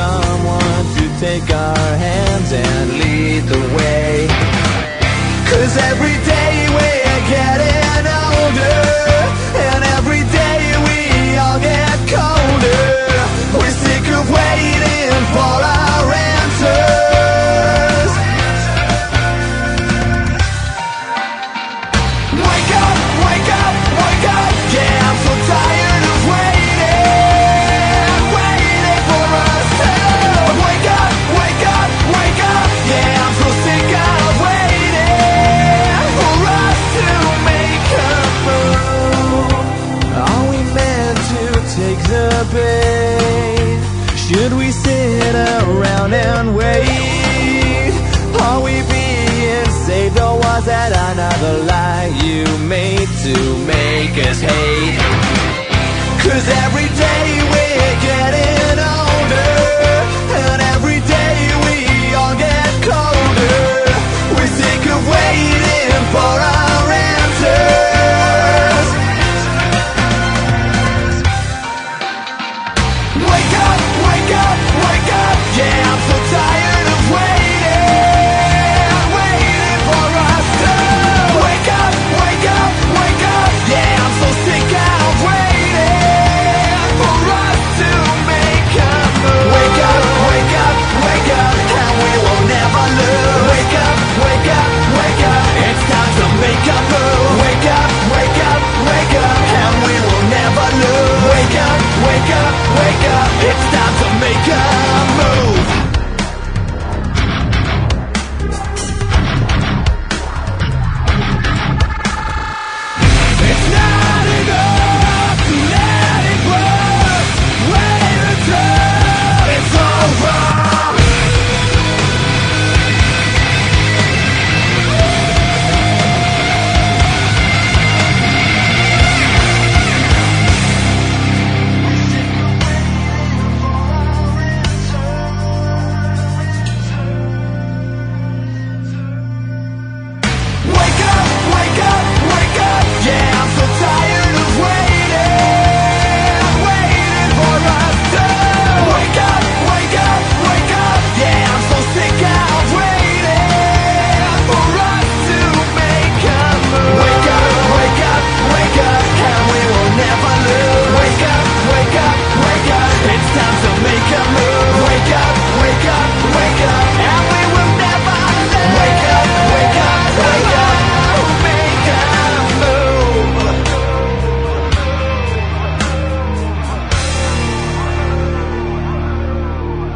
someone to take our hands and lead the way. 'Cause every day we're getting older, and every day we all get colder. We're sick of waiting for our answers. Wake up, wake up, wake up. Yeah, I'm so tired of waiting, waiting for us to wake up, wake up, wake up. Yeah, I'm so sick of waiting for us to make a move. Are we meant to take the bait? Should we sit around and wait? Are we being saved, or was that another lie you made to make us hate? 'Cause every day we're getting